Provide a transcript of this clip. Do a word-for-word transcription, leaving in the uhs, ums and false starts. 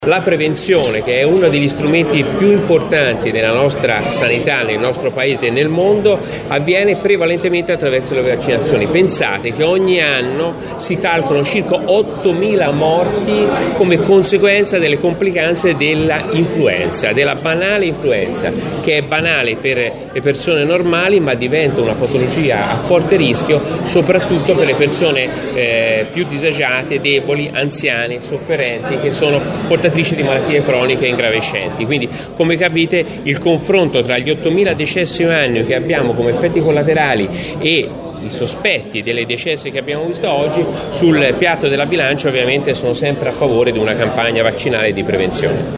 La prevenzione, che è uno degli strumenti più importanti della nostra sanità nel nostro paese e nel mondo, avviene prevalentemente attraverso le vaccinazioni. Pensate che ogni anno si calcolano circa ottomila morti come conseguenza delle complicanze della influenza, della banale influenza, che è banale per le persone normali ma diventa una patologia a forte rischio soprattutto per le persone eh, più disagiate, deboli, anziane, sofferenti, che sono portatrici di malattie croniche ingravescenti. Quindi, come capite, il confronto tra gli ottomila decessi annui che abbiamo come effetti collaterali e i sospetti delle decessi che abbiamo visto oggi sul piatto della bilancia ovviamente sono sempre a favore di una campagna vaccinale di prevenzione.